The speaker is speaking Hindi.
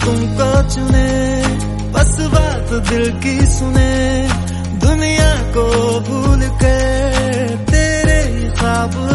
तुमको चुने, बस बात दिल की सुने, दुनिया को भूल कर तेरे ख्वाब